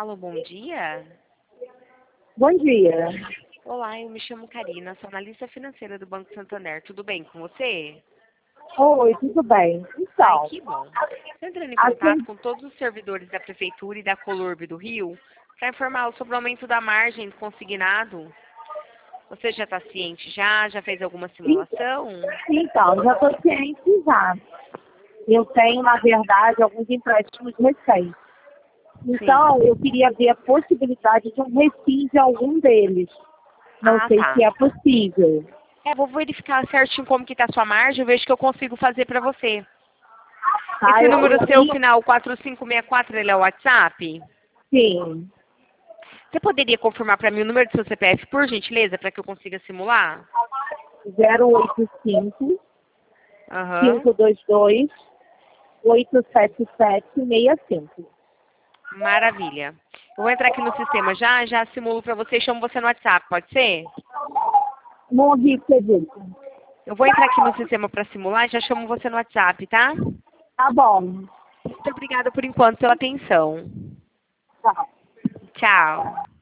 Alô, bom dia. Bom dia. Olá, eu me chamo Karina, sou analista financeira do Banco Santander. Tudo bem com você? Oi, tudo bem? Ai, Então, que bom. Estou entrando em contato assim, com todos os servidores da Prefeitura e da Colurb do Rio para informá-los sobre o aumento da margem do consignado. Você já está ciente já? Já fez alguma simulação? já estou ciente já. Eu tenho, na verdade, alguns empréstimos recentes. Sim. Então, eu queria ver a possibilidade de um refis de algum deles. Não Ah, sei tá. se é possível. Vou verificar certinho como que está a sua margem, eu vejo o que eu consigo fazer para você. Tá? Esse Eu número seu, tenho, final 4564, ele é o WhatsApp? sim, Você poderia confirmar para mim o número do seu CPF, por gentileza, para que eu consiga simular? 085 Aham. 522 87765. Maravilha. Eu vou entrar aqui no sistema já simulo para você e chamo você no WhatsApp, pode ser? Não ouvi o que você disse. Eu vou entrar aqui no sistema para simular e já chamo você no WhatsApp, tá? Tá bom. Muito obrigada por enquanto pela atenção. Tá. Tchau.